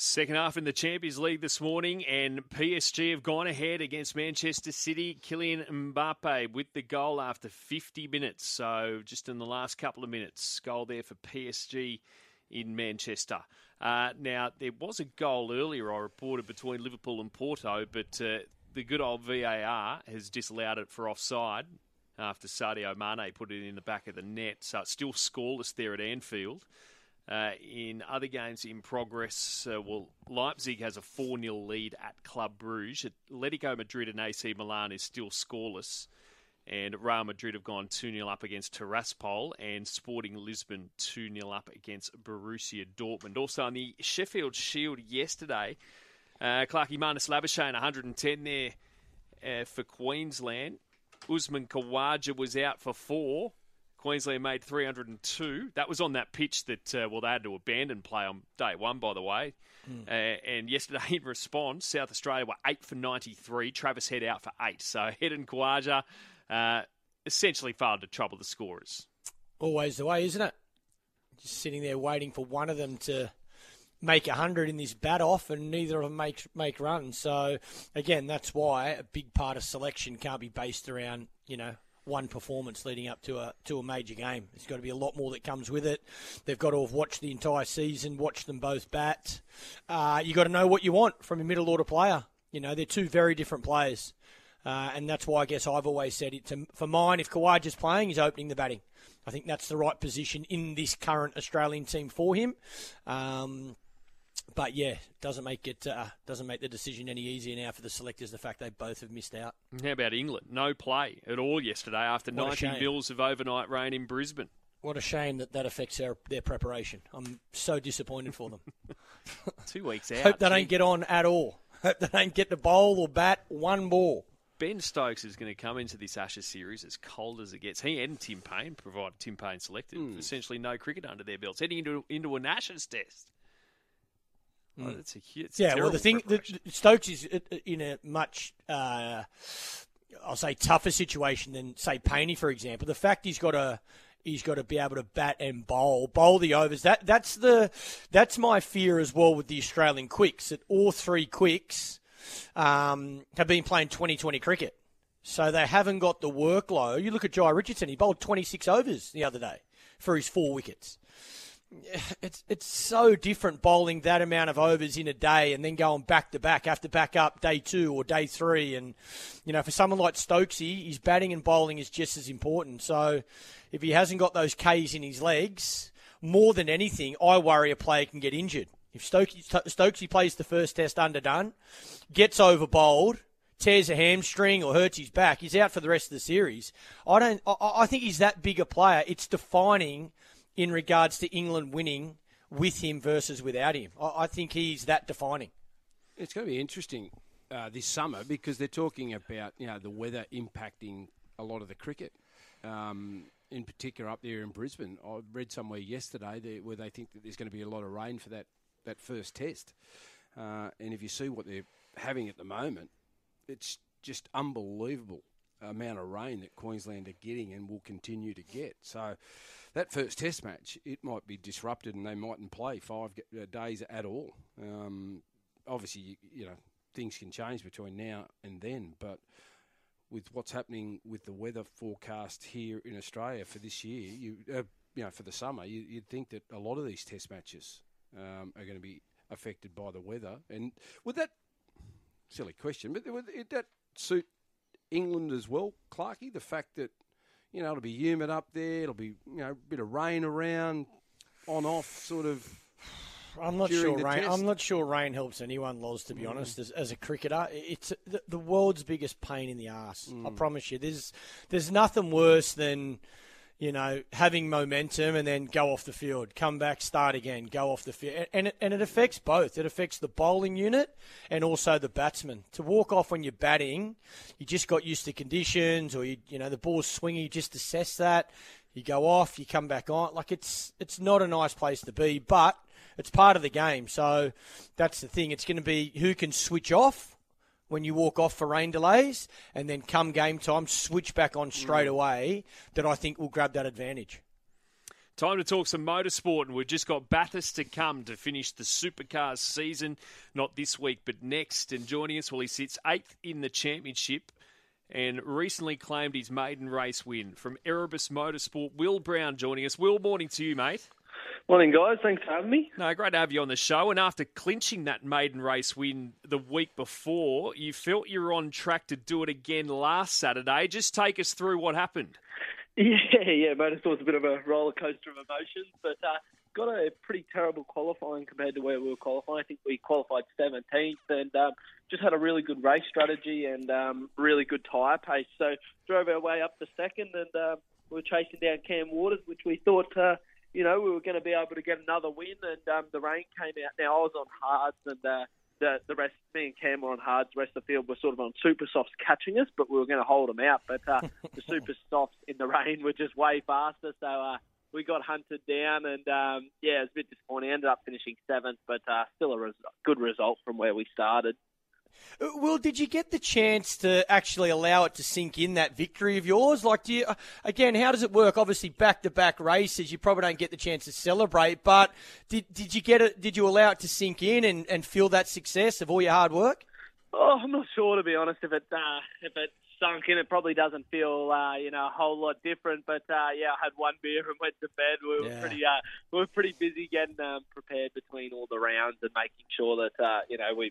Second half in the Champions League this morning, and PSG have gone ahead against Manchester City. Kylian Mbappe with the goal after 50 minutes. So just in the last couple of minutes, goal there for PSG in Manchester. Now, there was a goal earlier, I reported, between Liverpool and Porto, but the good old VAR has disallowed it for offside after Sadio Mane put it in the back of the net. So it's still scoreless there at Anfield. In other games in progress, Leipzig has a 4-0 lead at Club Brugge. Atletico Madrid and AC Milan is still scoreless. And Real Madrid have gone 2-0 up against Tiraspol, and Sporting Lisbon 2-0 up against Borussia Dortmund. Also on the Sheffield Shield yesterday, Clarkie Marnus Labuschagne 110 there for Queensland. Usman Khawaja was out for 4. Queensland made 302. That was on that pitch that, they had to abandon play on day one, by the way. And yesterday, in response, South Australia were 8 for 93. Travis Head out for 8. So Head and Khawaja essentially failed to trouble the scorers. Always the way, isn't it? Just sitting there waiting for one of them to make 100 in this bat-off, and neither of them make runs. So, again, that's why a big part of selection can't be based around, one performance leading up to a major game. There's got to be a lot more that comes with it. They've got to have watched the entire season, watched them both bat. You got to know what you want from a middle order player. They're two very different players, and that's why I guess I've always said it. For mine, if Khawaja's playing, he's opening the batting. I think that's the right position in this current Australian team for him. But yeah, doesn't make the decision any easier now for the selectors, the fact they both have missed out. How about England? No play at all yesterday after 90 mils of overnight rain in Brisbane. What a shame that affects their preparation. I'm so disappointed for them. 2 weeks out. Hope they don't get on at all. Hope they don't get to bowl or bat one ball. Ben Stokes is going to come into this Ashes series as cold as it gets. He and Tim Payne, provided Tim Payne selected, essentially no cricket under their belts, heading into an Ashes test. Oh, it's the thing that Stokes is in a much, I'll say, tougher situation than, say, Payne, for example. The fact he's got to be able to bat and bowl the overs. That's my fear as well with the Australian quicks. That all three quicks have been playing 2020 cricket, so they haven't got the workload. You look at Jai Richardson; he bowled 26 overs the other day for his 4 wickets. It's so different bowling that amount of overs in a day and then going back to back, have to back up day 2 or day 3. And, for someone like Stokesy, his batting and bowling is just as important. So if he hasn't got those Ks in his legs, more than anything, I worry a player can get injured. If Stokesy plays the first test underdone, gets over bowled, tears a hamstring or hurts his back, he's out for the rest of the series. I think he's that big a player. It's defining in regards to England winning with him versus without him. I think he's that defining. It's going to be interesting this summer because they're talking about the weather impacting a lot of the cricket, in particular up there in Brisbane. I read somewhere yesterday where they think that there's going to be a lot of rain for that first test. And if you see what they're having at the moment, it's just unbelievable amount of rain that Queensland are getting and will continue to get. So that first test match, it might be disrupted and they mightn't play 5 days at all. Obviously, things can change between now and then, but with what's happening with the weather forecast here in Australia for this year, for the summer, you'd think that a lot of these test matches are going to be affected by the weather. And would that, silly question, but would that suit England as well, Clarkie? The fact that, it'll be humid up there, it'll be, a bit of rain around, on off sort of. I'm not sure rain helps anyone, Loz, to be honest, as a cricketer. It's the world's biggest pain in the arse. I promise you. There's nothing worse than, having momentum and then go off the field, come back, start again, go off the field. And it affects both. It affects the bowling unit and also the batsman. To walk off when you're batting, you just got used to conditions, or the ball's swinging, you just assess that. You go off, you come back on. Like, it's not a nice place to be, but it's part of the game. So that's the thing. It's going to be who can switch off when you walk off for rain delays, and then come game time, switch back on straight away, that I think will grab that advantage. Time to talk some motorsport, and we've just got Bathurst to come to finish the Supercars season. Not this week, but next. And joining us, well, he sits 8th in the championship and recently claimed his maiden race win. From Erebus Motorsport, Will Brown joining us. Will, morning to you, mate. Morning, guys. Thanks for having me. No, great to have you on the show. And after clinching that maiden race win the week before, you felt you were on track to do it again last Saturday. Just take us through what happened. Yeah, motorsport's a bit of a roller coaster of emotions, but got a pretty terrible qualifying compared to where we were qualifying. I think we qualified 17th and just had a really good race strategy and really good tyre pace. So drove our way up to second and we were chasing down Cam Waters, which we thought, we were going to be able to get another win. And the rain came out. Now, I was on hards and the rest, me and Cam were on hards. The rest of the field were sort of on super softs catching us, but we were going to hold them out. But the super softs in the rain were just way faster. So we got hunted down and, it was a bit disappointing. Ended up finishing 7th, but still a good result from where we started. Will, did you get the chance to actually allow it to sink in, that victory of yours? Like, again, how does it work? Obviously, back-to-back races, you probably don't get the chance to celebrate, but did you get it? Did you allow it to sink in and feel that success of all your hard work? Oh, I'm not sure, to be honest. If it sunk in, it probably doesn't feel a whole lot different. But I had one beer and went to bed. We were pretty busy getting prepared between all the rounds and making sure that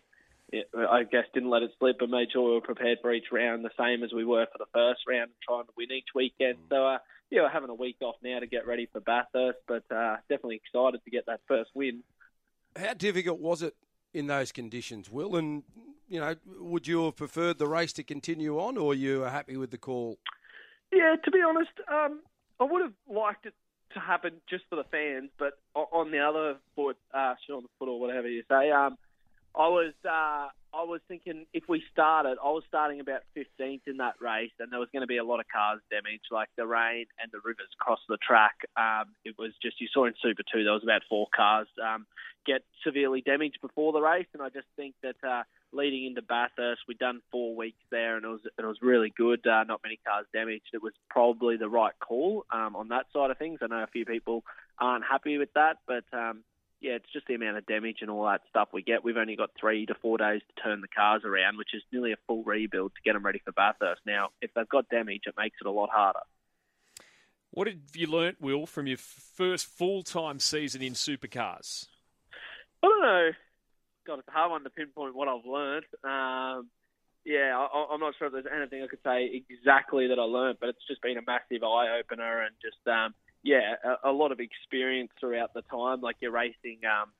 I guess didn't let it slip and made sure we were prepared for each round the same as we were for the first round and trying to win each weekend. So, we're having a week off now to get ready for Bathurst, but definitely excited to get that first win. How difficult was it in those conditions, Will? And, would you have preferred the race to continue on or you are happy with the call? Yeah, to be honest, I would have liked it to happen just for the fans, but on the other foot, on the foot or whatever you say, I was thinking if we started, I was starting about 15th in that race, and there was going to be a lot of cars damaged, like the rain and the rivers across the track. It was just, you saw in Super 2, there was about 4 cars get severely damaged before the race, and I just think that leading into Bathurst, we'd done 4 weeks there, and it was really good. Not many cars damaged. It was probably the right call on that side of things. I know a few people aren't happy with that, but it's just the amount of damage and all that stuff we get. We've only got 3 to 4 days to turn the cars around, which is nearly a full rebuild to get them ready for Bathurst. Now, if they've got damage, it makes it a lot harder. What have you learnt, Will, from your first full-time season in Supercars? I don't know. God, it's a hard one to pinpoint what I've learnt. I'm not sure if there's anything I could say exactly that I learnt, but it's just been a massive eye-opener and just a lot of experience throughout the time. Like you're racing,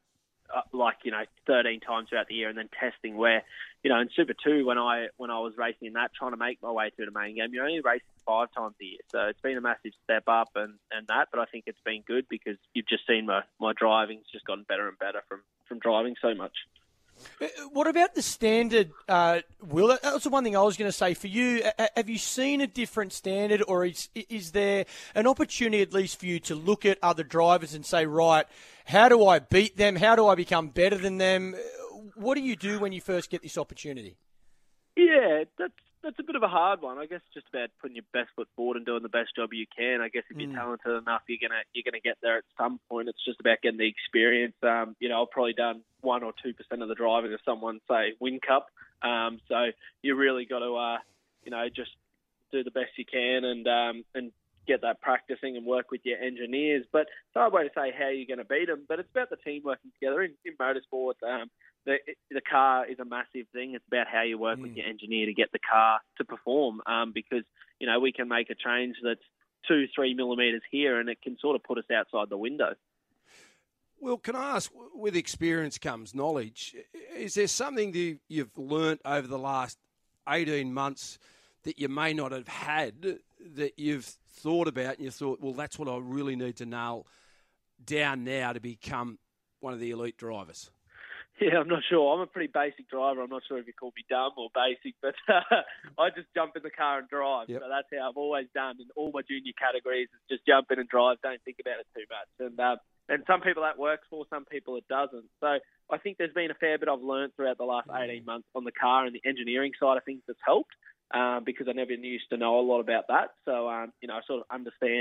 13 times throughout the year, and then testing where, in Super 2 when I was racing in that, trying to make my way through the main game, you're only racing 5 times a year. So it's been a massive step up and that, but I think it's been good because you've just seen my driving's just gotten better and better from driving so much. What about the standard, Will? That was the one thing I was going to say. For you, have you seen a different standard, or is there an opportunity at least for you to look at other drivers and say, right, how do I beat them? How do I become better than them? What do you do when you first get this opportunity? Yeah, that's a bit of a hard one. I guess it's just about putting your best foot forward and doing the best job you can. I guess if you're talented enough, you're gonna get there at some point. It's just about getting the experience. I've probably done 1 or 2% of the driving of someone, say, Win Cup. So you really got to, just do the best you can and get that practicing and work with your engineers. But it's a hard way to say how you're going to beat them. But it's about the team working together in motorsport. The car is a massive thing. It's about how you work with your engineer to get the car to perform because, we can make a change that's 2-3 millimetres here and it can sort of put us outside the window. Well, can I ask, with experience comes knowledge. Is there something that you've learnt over the last 18 months that you may not have had that you've thought about and you thought, well, that's what I really need to nail down now to become one of the elite drivers? Yeah, I'm not sure. I'm a pretty basic driver. I'm not sure if you call me dumb or basic, but I just jump in the car and drive. Yep. So that's how I've always done in all my junior categories. Is just jump in and drive. Don't think about it too much. And some people that works for, some people it doesn't. So I think there's been a fair bit I've learned throughout the last 18 months on the car and the engineering side of things that's helped because I never used to know a lot about that. So, I sort of understand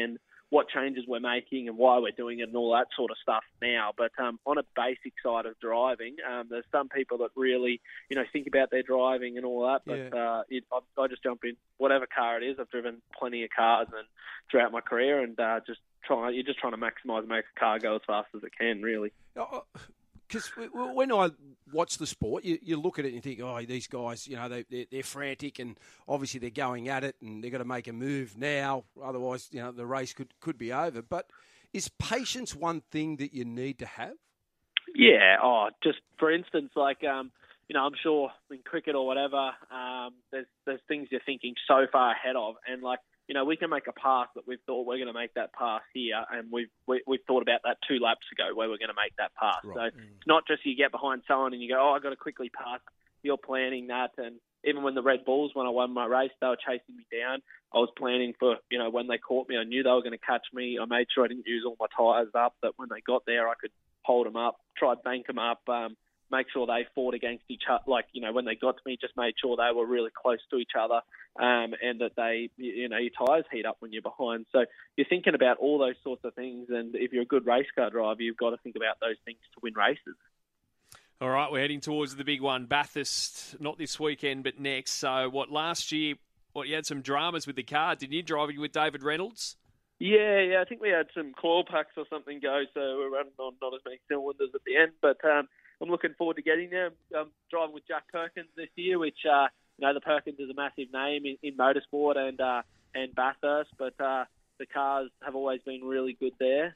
what changes we're making and why we're doing it and all that sort of stuff now. But on a basic side of driving, there's some people that really, think about their driving and all that. But I just jump in whatever car it is. I've driven plenty of cars and throughout my career, and you're just trying to maximise and make a car go as fast as it can, really. Because when I watch the sport, you look at it and you think, oh, these guys, they're frantic and obviously they're going at it and they've got to make a move now. Otherwise, the race could be over. But is patience one thing that you need to have? Yeah. Just for instance, I'm sure in cricket or whatever, there's things you're thinking so far ahead of, and we can make a pass that we've thought we're going to make that pass here, and we've thought about that 2 laps ago where we're going to make that pass. Right. So it's not just you get behind someone and you go, I've got to quickly pass. You're planning that, and even when the Red Bulls, when I won my race, they were chasing me down. I was planning for, when they caught me, I knew they were going to catch me. I made sure I didn't use all my tyres up, that when they got there I could hold them up, try to bank them up, make sure they fought against each other. When they got to me, just made sure they were really close to each other, and that your tyres heat up when you're behind. So you're thinking about all those sorts of things, and if you're a good race car driver, you've got to think about those things to win races. All right, we're heading towards the big one, Bathurst, not this weekend, but next. So last year, you had some dramas with the car, didn't you, driving with David Reynolds? Yeah, I think we had some coil packs or something go, so we're running on not as many cylinders at the end, but I'm looking forward to getting there. I'm driving with Jack Perkins this year, which, the Perkins is a massive name in motorsport and Bathurst, but the cars have always been really good there.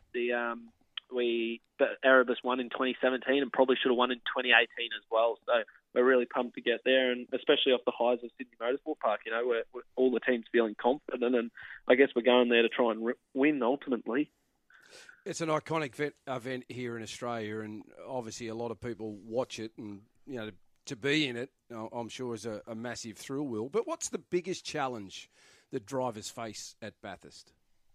Erebus won in 2017 and probably should have won in 2018 as well, so we're really pumped to get there, and especially off the highs of Sydney Motorsport Park, where all the teams feeling confident, and I guess we're going there to try and win ultimately. It's an iconic event here in Australia, and obviously a lot of people watch it, and to be in it, I'm sure is a massive thrill, Will. But what's the biggest challenge that drivers face at Bathurst?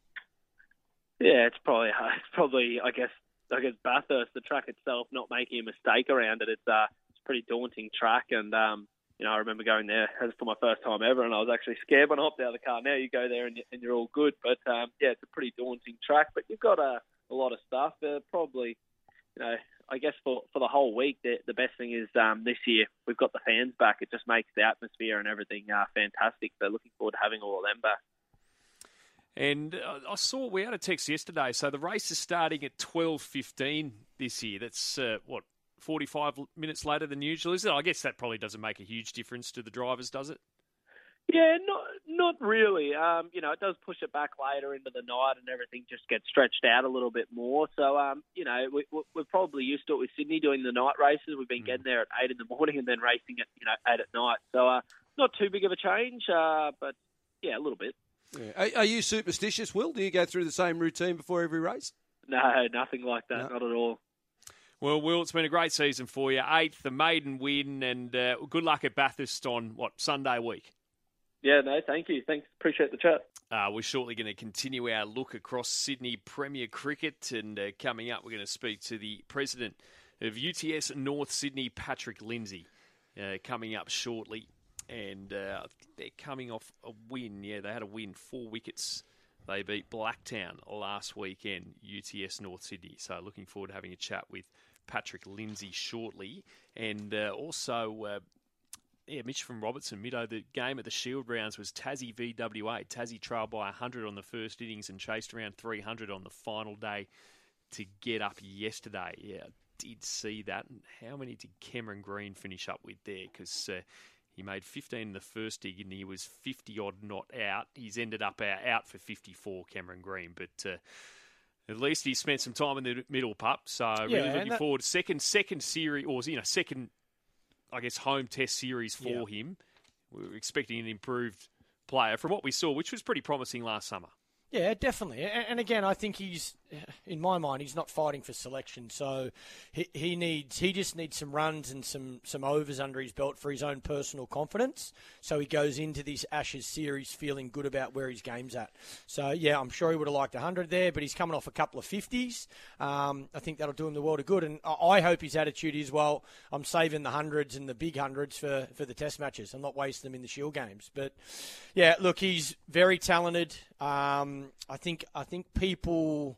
Yeah, it's probably I guess Bathurst, the track itself, not making a mistake around it. It's a pretty daunting track, and I remember going there for my first time ever, and I was actually scared when I hopped out of the car. Now you go there and you're all good, but it's a pretty daunting track. But you've got a lot of stuff. Probably, I guess for the whole week, the best thing is this year we've got the fans back. It just makes the atmosphere and everything fantastic. So looking forward to having all of them back. And I saw we had a text yesterday. So the race is starting at 12:15 this year. That's 45 minutes later than usual, is it? I guess that probably doesn't make a huge difference to the drivers, does it? Yeah, not really. It does push it back later into the night, and everything just gets stretched out a little bit more. So, we're probably used to it with Sydney doing the night races. We've been getting there at 8 in the morning and then racing at 8 at night. So, not too big of a change, but yeah, a little bit. Yeah. Are you superstitious, Will? Do you go through the same routine before every race? No, nothing like that. No. Not at all. Well, Will, it's been a great season for you. 8th, the maiden win, and good luck at Bathurst on, Sunday week? Yeah, no, thank you. Thanks. Appreciate the chat. We're shortly going to continue our look across Sydney Premier Cricket, and coming up, we're going to speak to the president of UTS North Sydney, Patrick Lindsay, coming up shortly. And they're coming off a win. Yeah, they had a win, 4 wickets. They beat Blacktown last weekend, UTS North Sydney. So looking forward to having a chat with Patrick Lindsay shortly. And also, Mitch from Robertson, Middo, the game at the Shield rounds was Tassie v WA. Tassie trailed by 100 on the first innings and chased around 300 on the final day to get up yesterday. Yeah, I did see that. And how many did Cameron Green finish up with there? Because he made 15 in the first dig and he was 50-odd not out. He's ended up out for 54, Cameron Green. But at least he spent some time in the middle, pup. So really looking forward. Second series, or second, I guess, home test series for him. We're expecting an improved player from what we saw, which was pretty promising last summer. Yeah, definitely. And again, I think he's in my mind, he's not fighting for selection. So he just needs some runs and some overs under his belt for his own personal confidence. So he goes into this Ashes series feeling good about where his game's at. So, yeah, I'm sure he would have liked 100 there, but he's coming off a couple of 50s. I think that'll do him the world of good. And I hope his attitude is, well, I'm saving the hundreds and the big hundreds for the test matches. I'm not wasting them in the Shield games. But, yeah, look, he's very talented. I think people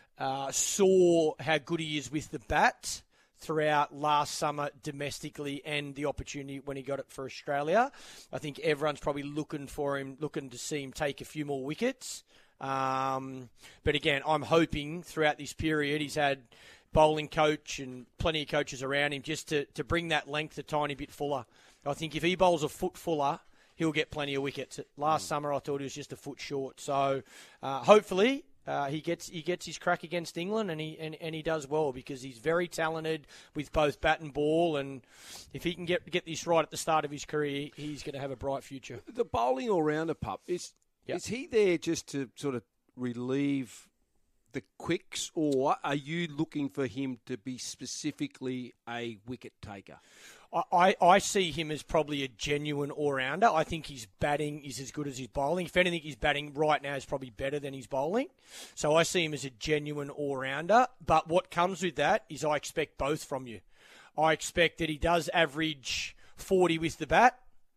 saw how good he is with the bat throughout last summer domestically and the opportunity when he got it for Australia. I think everyone's probably looking to see him take a few more wickets. But again, I'm hoping throughout this period he's had bowling coach and plenty of coaches around him just to bring that length a tiny bit fuller. I think if he bowls a foot fuller, he'll get plenty of wickets. Last summer, I thought he was just a foot short. So hopefully he gets his crack against England and he does well because he's very talented with both bat and ball. And if he can get this right at the start of his career, he's going to have a bright future. The bowling all-rounder, Pup, is he there just to sort of relieve the quicks, or are you looking for him to be specifically a wicket taker? I see him as probably a genuine all-rounder. I think his batting is as good as his bowling. If anything, his batting right now is probably better than his bowling. So I see him as a genuine all-rounder. But what comes with that is I expect both from you. I expect that he does average 40 with the bat.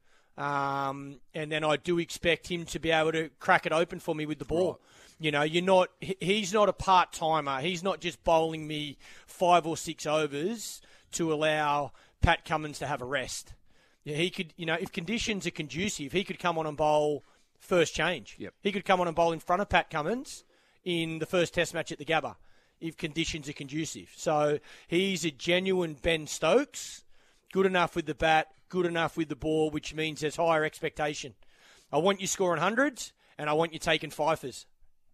And then I do expect him to be able to crack it open for me with the ball. Right. You know, he's not a part-timer. He's not just bowling me 5 or 6 overs to allow Pat Cummins to have a rest. Yeah, he could, if conditions are conducive, he could come on and bowl first change. Yep. He could come on and bowl in front of Pat Cummins in the first test match at the Gabba if conditions are conducive. So he's a genuine Ben Stokes, good enough with the bat, good enough with the ball, which means there's higher expectation. I want you scoring hundreds, and I want you taking fifers.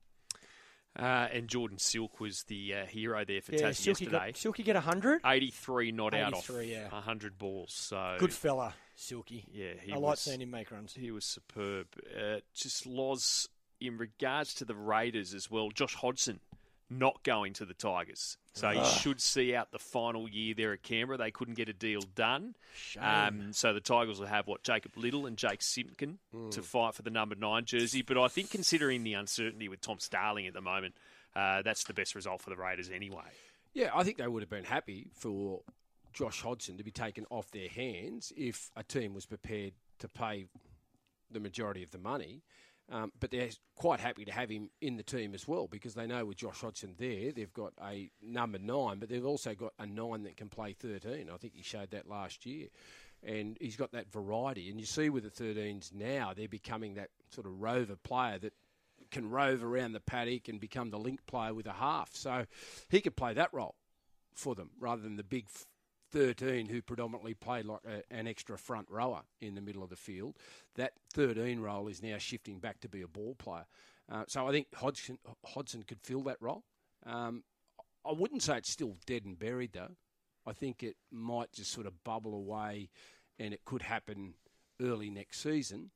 And Jordan Silk was the hero there for Tassie yesterday. Silky get 100? 83 not out off 100 balls. So good fella, Silky. Yeah, I like seeing him make runs. He was superb. Just Loz, in regards to the Raiders as well, Josh Hodgson not going to the Tigers. So he should see out the final year there at Canberra. They couldn't get a deal done. So the Tigers will have, Jacob Little and Jake Simpkin to fight for the number 9 jersey. But I think considering the uncertainty with Tom Starling at the moment, that's the best result for the Raiders anyway. Yeah, I think they would have been happy for Josh Hodgson to be taken off their hands if a team was prepared to pay the majority of the money. But they're quite happy to have him in the team as well because they know with Josh Hodgson there, they've got a number 9, but they've also got a 9 that can play 13. I think he showed that last year. And he's got that variety. And you see with the 13s now, they're becoming that sort of rover player that can rove around the paddock and become the link player with a half. So he could play that role for them rather than the big 13 who predominantly played like an extra front rower in the middle of the field. That 13 role is now shifting back to be a ball player. So I think Hodgson could fill that role. I wouldn't say it's still dead and buried, though. I think it might just sort of bubble away and it could happen early next season.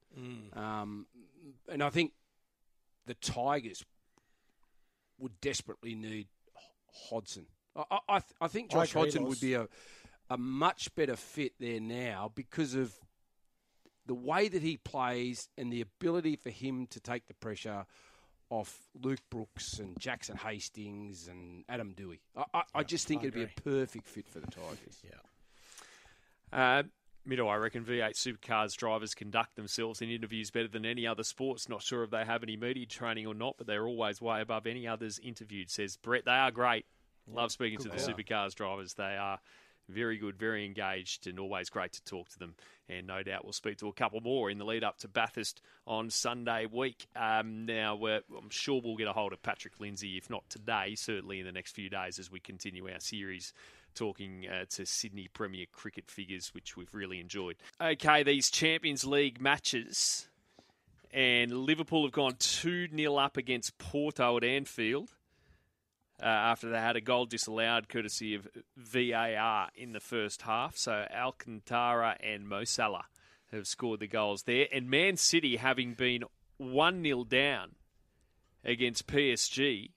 And I think the Tigers would desperately need Hodgson. I think Josh Hodgson would be a much better fit there now because of the way that he plays and the ability for him to take the pressure off Luke Brooks and Jackson Hastings and Adam Dewey. I just think it'd be a perfect fit for the Tigers. Yeah. Mido, I reckon V8 Supercars drivers conduct themselves in interviews better than any other sports. Not sure if they have any media training or not, but they're always way above any others interviewed, says Brett. They are great. Love speaking to the Supercars drivers. They are very good, very engaged, and always great to talk to them. And no doubt we'll speak to a couple more in the lead up to Bathurst on Sunday week. Now, I'm sure we'll get a hold of Patrick Lindsay, if not today, certainly in the next few days as we continue our series talking to Sydney Premier cricket figures, which we've really enjoyed. Okay, these Champions League matches, and Liverpool have gone 2-0 up against Porto at Anfield. After they had a goal disallowed courtesy of VAR in the first half. So Alcantara and Mo Salah have scored the goals there. And Man City, having been 1-0 down against PSG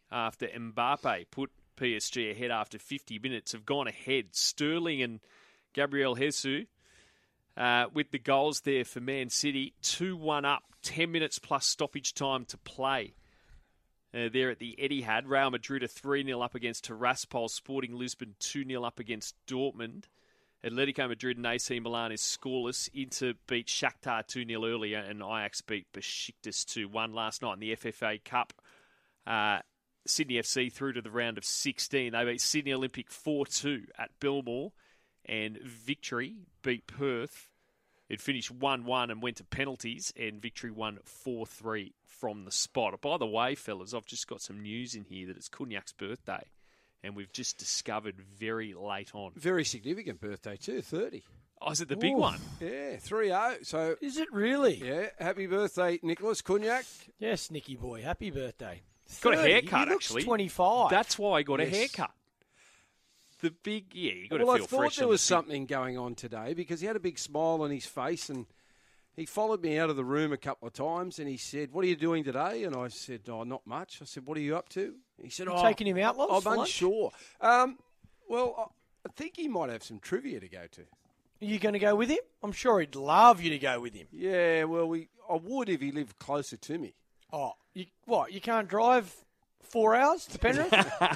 after Mbappe put PSG ahead after 50 minutes, have gone ahead. Sterling and Gabriel Jesus with the goals there for Man City. 2-1 up, 10 minutes plus stoppage time to play. There at the Etihad. Real Madrid are 3-0 up against Tiraspol. Sporting Lisbon 2-0 up against Dortmund. Atletico Madrid and AC Milan is scoreless. Inter beat Shakhtar 2-0 earlier, and Ajax beat Besiktas 2-1 last night in the FFA Cup. Sydney FC through to the round of 16. They beat Sydney Olympic 4-2 at Belmore, and Victory beat Perth. It finished 1-1 and went to penalties, and Victory won 4-3 from the spot. By the way, fellas, I've just got some news in here that it's Cognac's birthday, and we've just discovered very late on. Very significant birthday too, 30. Oh, is it the big one? Yeah, 3-0. So Is it really? yeah, happy birthday, Nicholas Cognac. Yes, Nicky boy. Happy birthday. Got a 30. haircut, He looks actually. 25. That's why I got a Yes. haircut. The big, you got to Well, I feel thought fresh. there on was the something going on today because he had a big smile on his face and he followed me out of the room a couple of times and he said, "What are you doing today?" And I said, "Oh, not much." I said, "What are you up to?" He said, "Oh, taking him out, Loz, I'm for lunch? unsure." Well, I think he might have some trivia to go to. Are you going to go with him? I'm sure he'd love you to go with him. Yeah, well, I would if he lived closer to me. Oh, what? You can't drive 4 hours to Penrith?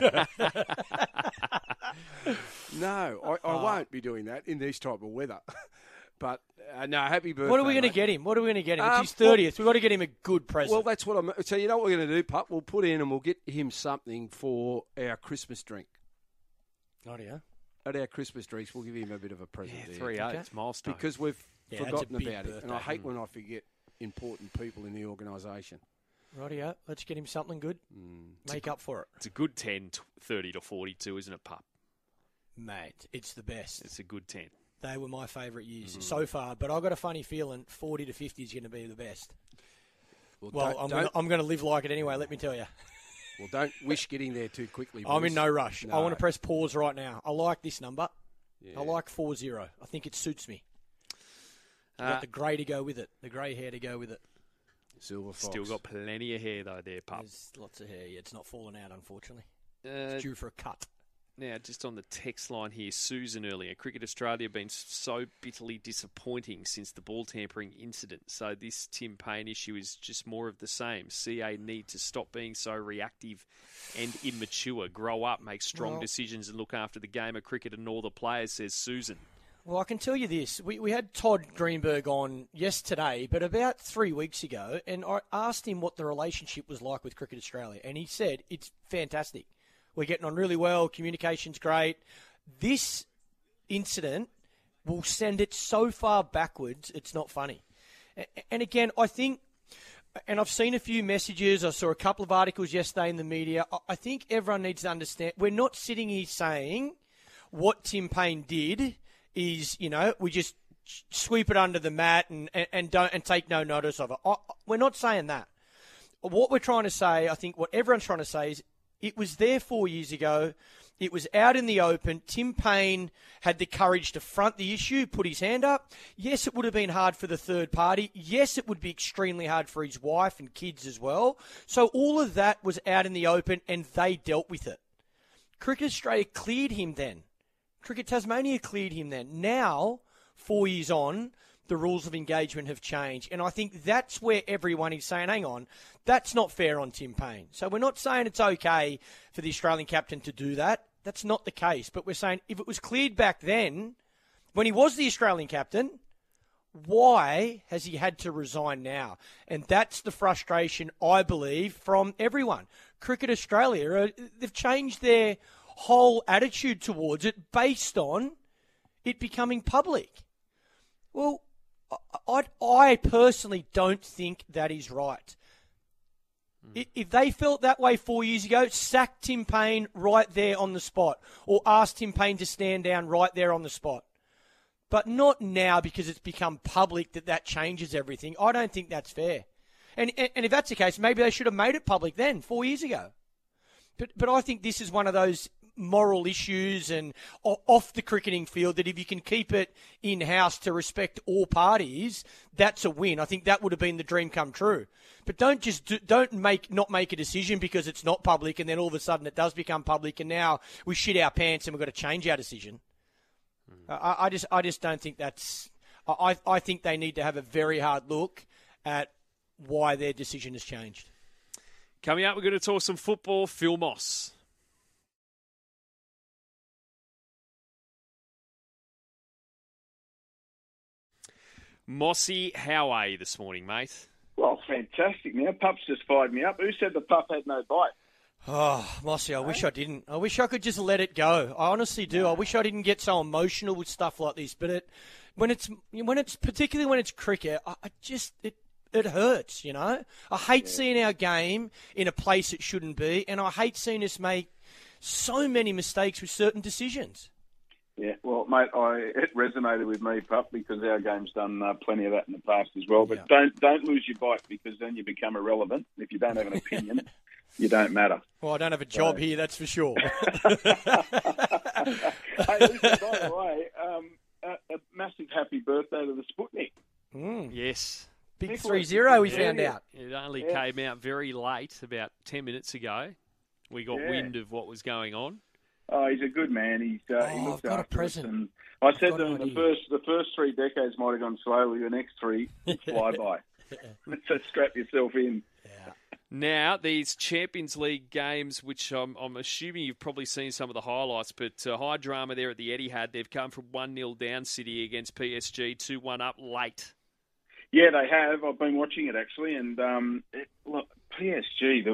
No, I won't be doing that in this type of weather. But no, happy birthday. What are we going to mate. get him? What are we going to get him? It's his 30th. We've got to get him a good present. Well, that's what I'm. So you know what we're going to do, Pup? We'll put in and we'll get him something for our Christmas drink. Audio. At our Christmas drinks, we'll give him a bit of a present. Yeah, there. 3-0. Okay. It's milestone. Because we've Yeah, that's a forgotten big about it, and I birthday. hate when I forget important people in the organisation. Rightio. Let's get him something good. Make up for it. It's a good 10, 30 to 42, isn't it, Pup? Mate, it's the best. It's a good 10. They were my favourite years so far, but I've got a funny feeling 40 to 50 is going to be the best. Well, I'm going to live like it anyway, let me tell you. don't wish getting there too quickly. I'm boys. in no rush. No. I want to press pause right now. I like this number. Yeah. I like 40. I think it suits me. I've got the grey to go with it, the grey hair to go with it. Silver Fox. Still got plenty of hair, though, there, Pup. There's lots of hair. Yeah, it's not falling out, unfortunately. It's due for a cut. Now, just on the text line here, Susan earlier, Cricket Australia been so bitterly disappointing since the ball tampering incident. So this Tim Payne issue is just more of the same. CA need to stop being so reactive and immature. Grow up, make strong decisions and look after the game of cricket and all the players, says Susan. Well, I can tell you this. We had Todd Greenberg on yesterday, but about 3 weeks ago, and I asked him what the relationship was like with Cricket Australia, and he said it's fantastic. We're getting on really well. Communication's great. This incident will send it so far backwards, it's not funny. And again, I think, and I've seen a few messages, I saw a couple of articles yesterday in the media, I think everyone needs to understand, we're not sitting here saying what Tim Payne did is, we just sweep it under the mat and take no notice of it. We're not saying that. What we're trying to say, I think what everyone's trying to say is, it was there 4 years ago. It was out in the open. Tim Payne had the courage to front the issue, put his hand up. Yes, it would have been hard for the third party. Yes, it would be extremely hard for his wife and kids as well. So all of that was out in the open, and they dealt with it. Cricket Australia cleared him then. Cricket Tasmania cleared him then. Now, 4 years on, the rules of engagement have changed. And I think that's where everyone is saying, hang on, that's not fair on Tim Payne. So we're not saying it's okay for the Australian captain to do that. That's not the case. But we're saying if it was cleared back then, when he was the Australian captain, why has he had to resign now? And that's the frustration, I believe, from everyone. Cricket Australia, they've changed their whole attitude towards it based on it becoming public. Well, I personally don't think that is right. If they felt that way 4 years ago, sack Tim Payne right there on the spot or ask Tim Payne to stand down right there on the spot. But not now because it's become public that changes everything. I don't think that's fair. And if that's the case, maybe they should have made it public then, 4 years ago. But I think this is one of those moral issues and off the cricketing field, that if you can keep it in-house to respect all parties, that's a win. I think that would have been the dream come true. But don't not make a decision because it's not public, and then all of a sudden it does become public, and now we shit our pants and we've got to change our decision. I just don't think that's. I think they need to have a very hard look at why their decision has changed. Coming up, we're going to talk some football. Phil Moss. Mossy, how are you this morning, mate? Well, fantastic. Now, Pup's just fired me up. Who said the pup had no bite? Oh, Mossy, I wish I didn't. I wish I could just let it go. I honestly do. I wish I didn't get so emotional with stuff like this. But when it's particularly when it's cricket, it hurts, you know. I hate seeing our game in a place it shouldn't be, and I hate seeing us make so many mistakes with certain decisions. Yeah, well, mate, it resonated with me, Pup, because our game's done plenty of that in the past as well. But don't lose your bite, because then you become irrelevant. If you don't have an opinion, you don't matter. Well, I don't have a job here, that's for sure. Hey, listen, by the way, a massive happy birthday to the Sputnik. Yes. Big 3-0 we found out. It only came out very late, about 10 minutes ago. We got wind of what was going on. Oh, he's a good man. He looks I've got a present. And I said to him, the first 3 decades might have gone slowly. The next 3 fly by. So strap yourself in. Yeah. Now, these Champions League games, which I'm assuming you've probably seen some of the highlights, but high drama there at the Etihad. They've come from 1-0 down City against PSG, 2-1 up late. Yeah, they have. I've been watching it actually, and look, PSG,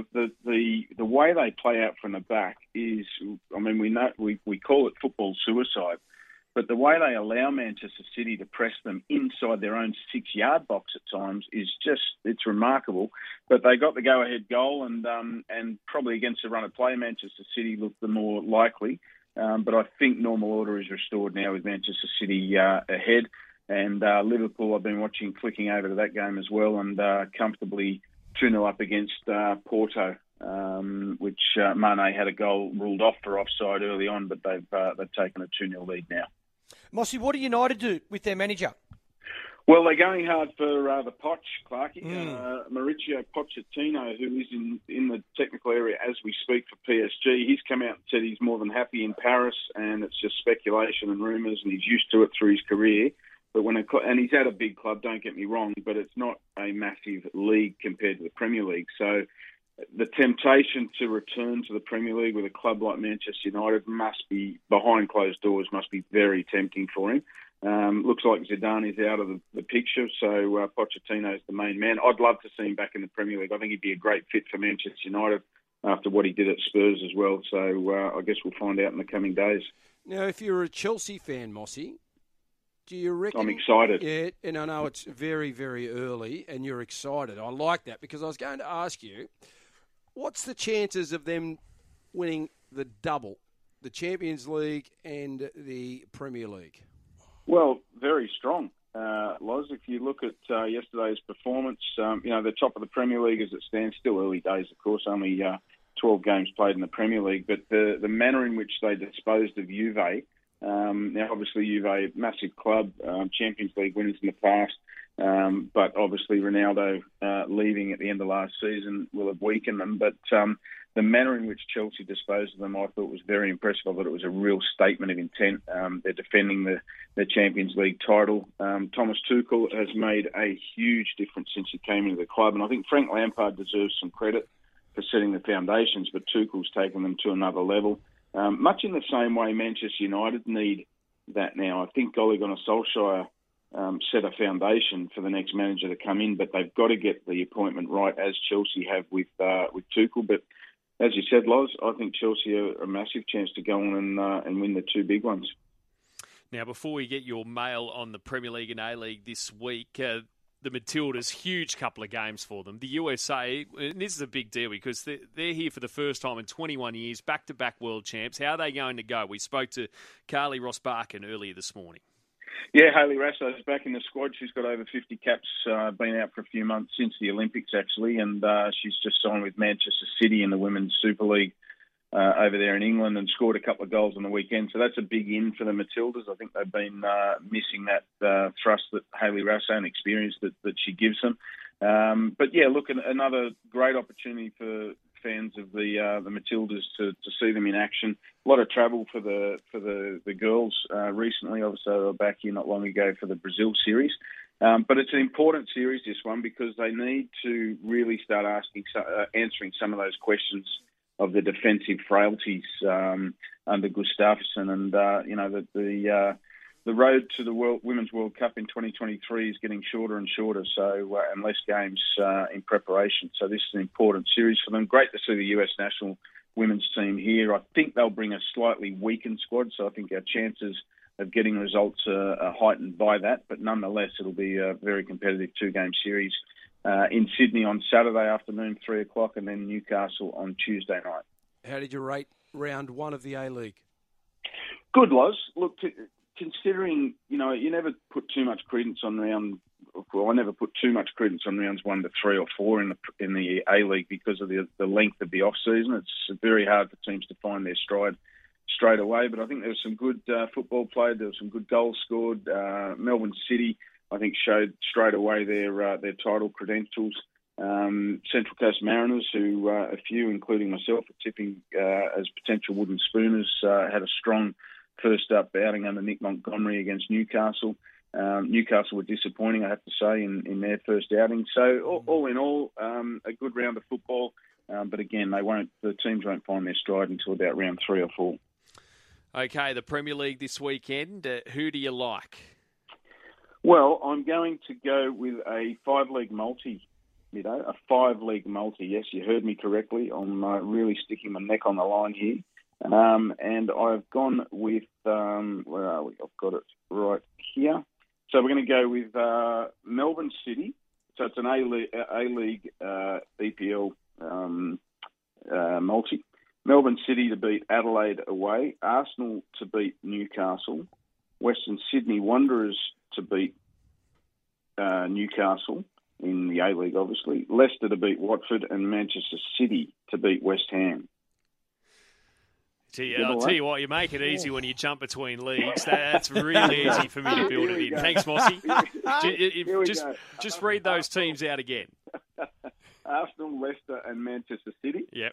the way they play out from the back is, I mean, we call it football suicide, but the way they allow Manchester City to press them inside their own 6-yard box at times is it's remarkable. But they got the go-ahead goal, and probably against the run of play, Manchester City looked the more likely. But I think normal order is restored now with Manchester City ahead. And Liverpool, I've been flicking over to that game as well, and comfortably 2-0 up against Porto, which Mane had a goal ruled off for offside early on, but they've taken a 2-0 lead now. Mossy, what do United do with their manager? Well, they're going hard for the Poch, Clarkie. Mauricio Pochettino, who is in the technical area as we speak for PSG, he's come out and said he's more than happy in Paris, and it's just speculation and rumours, and he's used to it through his career. But and he's at a big club, don't get me wrong, but it's not a massive league compared to the Premier League. So the temptation to return to the Premier League with a club like Manchester United must be, behind closed doors, must be very tempting for him. Looks like Zidane is out of the picture, so Pochettino is the main man. I'd love to see him back in the Premier League. I think he'd be a great fit for Manchester United after what he did at Spurs as well. So I guess we'll find out in the coming days. Now, if you're a Chelsea fan, Mossy, do you reckon? I'm excited. Yeah, and I know it's very, very early, and you're excited. I like that, because I was going to ask you, what's the chances of them winning the double, the Champions League and the Premier League? Well, very strong, Loz. If you look at yesterday's performance, the top of the Premier League as it stands, still early days, of course, only 12 games played in the Premier League, but the manner in which they disposed of Juve. Now, obviously, Juve, massive club, Champions League winners in the past, but obviously Ronaldo leaving at the end of last season will have weakened them. But the manner in which Chelsea disposed of them, I thought was very impressive. I thought it was a real statement of intent. They're defending the Champions League title. Thomas Tuchel has made a huge difference since he came into the club, and I think Frank Lampard deserves some credit for setting the foundations, but Tuchel's taken them to another level. Much in the same way Manchester United need that now. I think Ole Gunnar Solskjaer set a foundation for the next manager to come in, but they've got to get the appointment right, as Chelsea have with Tuchel. But as you said, Loz, I think Chelsea are a massive chance to go on and win the 2 big ones. Now, before we get your mail on the Premier League and A-League this week, the Matildas, huge couple of games for them. The USA, and this is a big deal because they're here for the first time in 21 years, back-to-back world champs. How are they going to go? We spoke to Carly Ross-Barkin earlier this morning. Yeah, Hayley Raso is back in the squad. She's got over 50 caps, been out for a few months since the Olympics, actually, and she's just signed with Manchester City in the Women's Super League over there in England and scored a couple of goals on the weekend. So that's a big in for the Matildas. I think they've been missing that thrust that Hayley Raso and experience that she gives them. But yeah, look, another great opportunity for fans of the Matildas to see them in action. A lot of travel for the girls recently. Obviously, they were back here not long ago for the Brazil series. But it's an important series, this one, because they need to really start answering some of those questions of the defensive frailties under Gustafsson, and the road to the Women's World Cup in 2023 is getting shorter and shorter, so and less games in preparation. So this is an important series for them. Great to see the US national women's team here. I think they'll bring a slightly weakened squad, so I think our chances of getting results are heightened by that. But nonetheless, it'll be a very competitive two-game series in Sydney on Saturday afternoon, 3 o'clock, and then Newcastle on Tuesday night. How did you rate round one of the A-League? Good, Loz. Look, considering, you never put too much credence on I never put too much credence on rounds 1 to 3 or 4 in the A-League because of the length of the off-season. It's very hard for teams to find their stride straight away, but I think there was some good football played. There was some good goals scored. Melbourne City, I think, showed straight away their title credentials. Central Coast Mariners, who a few, including myself, are tipping as potential wooden spooners, had a strong first up outing under Nick Montgomery against Newcastle. Newcastle were disappointing, I have to say, in their first outing. So all in all, a good round of football. But again, the teams won't find their stride until about round 3 or 4. Okay, the Premier League this weekend. Who do you like? Well, I'm going to go with a 5-leg multi. A 5-leg multi. Yes, you heard me correctly. I'm really sticking my neck on the line here. And I've gone with, where are we? I've got it right here. So we're going to go with Melbourne City. So it's an A-League EPL multi. Melbourne City to beat Adelaide away. Arsenal to beat Newcastle. Western Sydney Wanderers to beat Newcastle in the A-League, obviously. Leicester to beat Watford, and Manchester City to beat West Ham. I'll tell you what, you make it easy when you jump between leagues. That's really easy for me to build it in. Thanks, Mossy. Just read those teams out again. Arsenal, Leicester and Manchester City. Yep.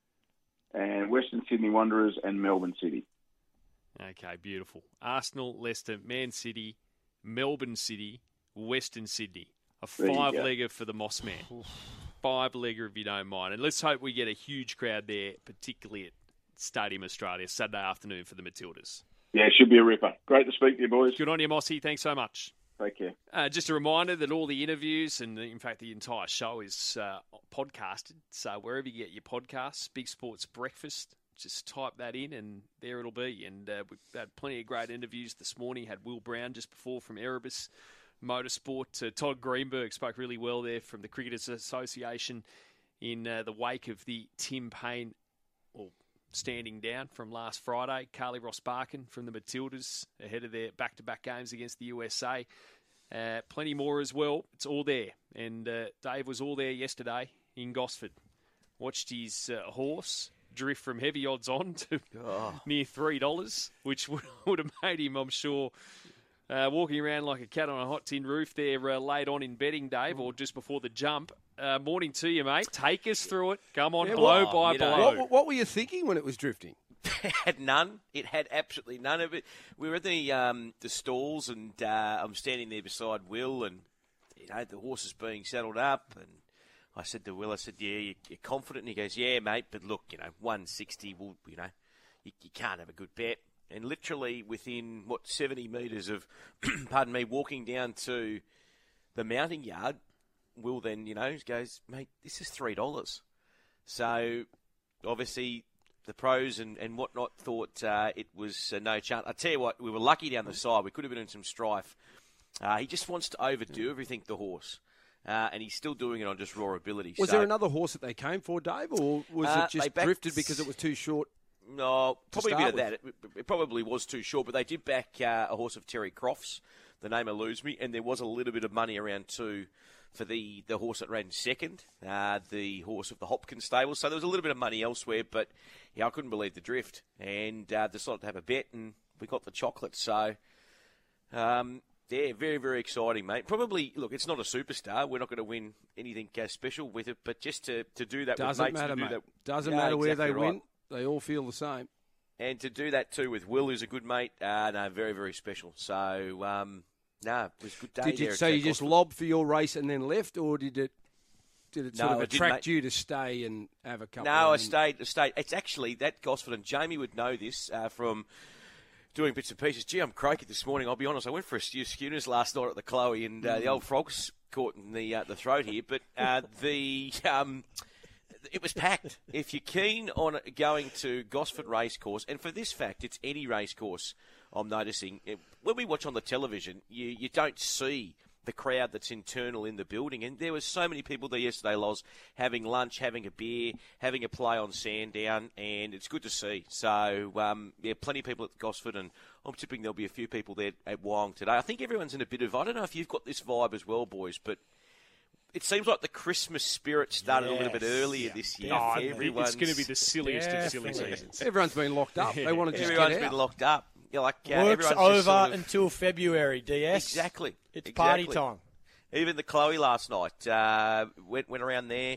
And Western Sydney Wanderers and Melbourne City. Okay, beautiful. Arsenal, Leicester, Man City, Melbourne City, Western Sydney. A 5-legger for the Moss Man. 5-legger if you don't mind. And let's hope we get a huge crowd there, particularly at Stadium Australia, Saturday afternoon for the Matildas. Yeah, it should be a ripper. Great to speak to you, boys. Good on you, Mossy. Thanks so much. Take care. Just a reminder that all the interviews and, in fact, the entire show is podcasted. So wherever you get your podcasts, Big Sports Breakfast, just type that in and there it'll be. And we've had plenty of great interviews this morning. Had Will Brown just before from Erebus Motorsport. Todd Greenberg spoke really well there from the Cricketers Association in the wake of the Tim Payne standing down from last Friday. Carly Ross-Barkin from the Matildas ahead of their back-to-back games against the USA. Plenty more as well. It's all there. And Dave was all there yesterday in Gosford. Watched his horse drift from heavy odds on to near $3, which would have made him, I'm sure, walking around like a cat on a hot tin roof there late on in betting, Dave, or just before the jump. Morning to you, mate. Take us through it. Come on, blow by blow. What were you thinking when it was drifting? It had none. It had absolutely none of it. We were at the stalls, and I'm standing there beside Will, and the horse is being saddled up, and I said to Will, yeah, you're confident? And he goes, yeah, mate, but look, 160, will, you can't have a good bet. And literally within, 70 metres of, walking down to the mounting yard, Will then, goes, mate, this is $3. So, obviously, the pros and whatnot thought it was no chance. I tell you what, we were lucky down the side. We could have been in some strife. He just wants to overdo everything, the horse. And he's still doing it on just raw ability. Was there another horse that they came for, Dave, or was it just drifted because it was too short? No, probably a bit of that. It probably was too short, but they did back a horse of Terry Crofts The name eludes me, and there was a little bit of money around too for the horse that ran second, the horse of the Hopkins stable. So there was a little bit of money elsewhere, but yeah, I couldn't believe the drift, and decided to have a bet, and we got the chocolate. So yeah, very, very exciting, mate. Probably, look, it's not a superstar. We're not going to win anything special with it, but just to do that Doesn't with mates. matter, mate. That, Doesn't matter where exactly they right. win. They all feel the same. And to do that too with Will, who's a good mate, no, very, very special. So, no, it was a good day. Did you there so at you just Gosford. lobbed for your race and then left, or did it sort No, of I didn't, attract mate. you to stay and have a couple? No, I of stayed. It's actually that Gosford, and Jamie would know this from doing bits and pieces. Gee, I'm croaky this morning. I'll be honest. I went for a few schooners last night at the Chloe, and the old frogs caught in the throat here. But it was packed. If you're keen on going to Gosford Racecourse, and for this fact, it's any racecourse, I'm noticing. When we watch on the television, you don't see the crowd that's internal in the building. And there was so many people there yesterday, Loz, having lunch, having a beer, having a play on Sandown, and it's good to see. So, yeah, plenty of people at Gosford, and I'm tipping there'll be a few people there at Wyong today. I think everyone's in a bit of, I don't know if you've got this vibe as well, boys, but it seems like the Christmas spirit started a little bit earlier this year. Oh, Everyone's, it's going to be the silliest of silly Definitely. seasons. Everyone's been locked up. They want to just everyone's get out. been locked up. You're like, Work's everyone's just over sort of- until February, DS. Exactly. It's party Exactly. time. Even the Chloe last night went around there,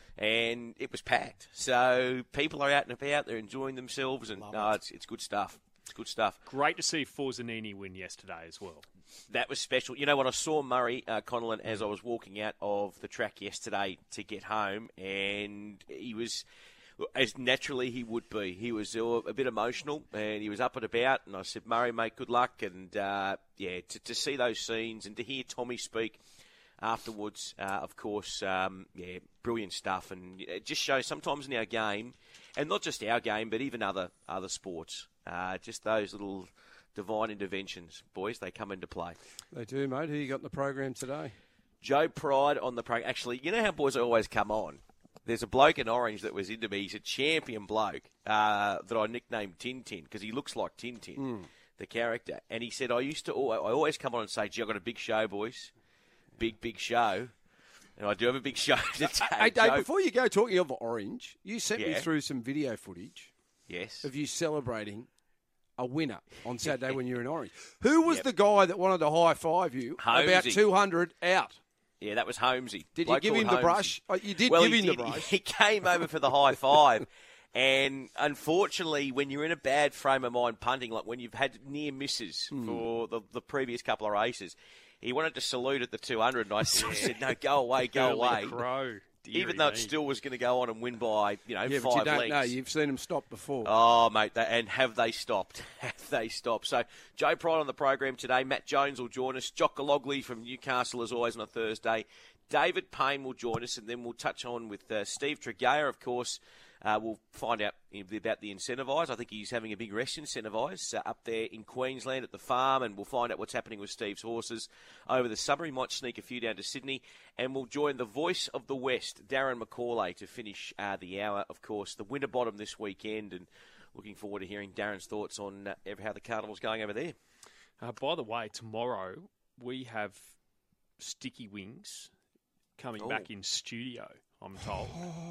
and it was packed. So people are out and about. They're enjoying themselves, and it's good stuff. It's good stuff. Great to see Forzanini win yesterday as well. That was special. You know, when I saw Murray Connellan as I was walking out of the track yesterday to get home, and he was, as naturally he would be, he was a bit emotional, and he was up and about, and I said, Murray, mate, good luck. And, yeah, to see those scenes and to hear Tommy speak afterwards, of course, yeah, brilliant stuff. And it just shows sometimes in our game, and not just our game, but even other sports, just those little divine interventions, boys, they come into play. They do, mate. Who you got in the program today? Joe Pride on the program. Actually, you know how boys always come on? There's a bloke in Orange that was into me. He's a champion bloke that I nicknamed Tintin because he looks like Tintin, the character. And he said, I always come on and say, gee, I've got a big show, boys. Big show. And I do have a big show today. Hey, Dave, Joe- before you go, talking of Orange, you sent me Yeah. through some video footage Yes. of you celebrating a winner on Saturday when you were in Orange. Who was Yep. the guy that wanted to high-five you about Holmesy. 200 out? Yeah, that was Holmesy. Did you Bloke give called him the Holmesy. brush? Oh, you did Well, give he him did. the brush. He came over for the high five. And unfortunately, when you're in a bad frame of mind punting, like when you've had near misses for the previous couple of races, he wanted to salute at the 200, and I said, no, go away, go away. Crow. Even though it still was going to go on and win by, Yeah, but you 5 don't legs. know. You've seen him stop before. Oh, mate, and have they stopped? Have they stopped? So, Joe Pride on the program today. Matt Jones will join us. Jock Galogley from Newcastle, as always, on a Thursday. David Payne will join us, and then we'll touch on with Steve Tregear, of course. We'll find out about the Incentivise. I think he's having a big rest Incentivise up there in Queensland at the farm, and we'll find out what's happening with Steve's horses over the summer. He might sneak a few down to Sydney, and we'll join the voice of the West, Darren McCauley, to finish the hour. Of course, the Winterbottom this weekend, and looking forward to hearing Darren's thoughts on how the carnival's going over there. By the way, tomorrow we have Sticky Wings coming back in studio, I'm told.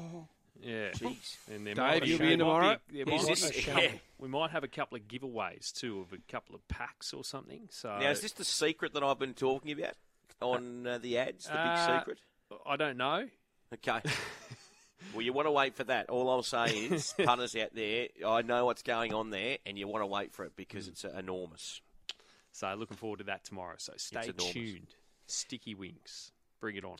Yeah. Jeez. And there Dave, might you'll there be in might tomorrow? there Is might this- be a couple- yeah. We might have a couple of giveaways, too, of a couple of packs or something. So Now, is this the secret that I've been talking about on the ads, the big secret? I don't know. Okay. Well, you want to wait for that. All I'll say is, punters out there, I know what's going on there, and you want to wait for it because it's enormous. So looking forward to that tomorrow. So stay enormous. tuned. Sticky Wings. Bring it on.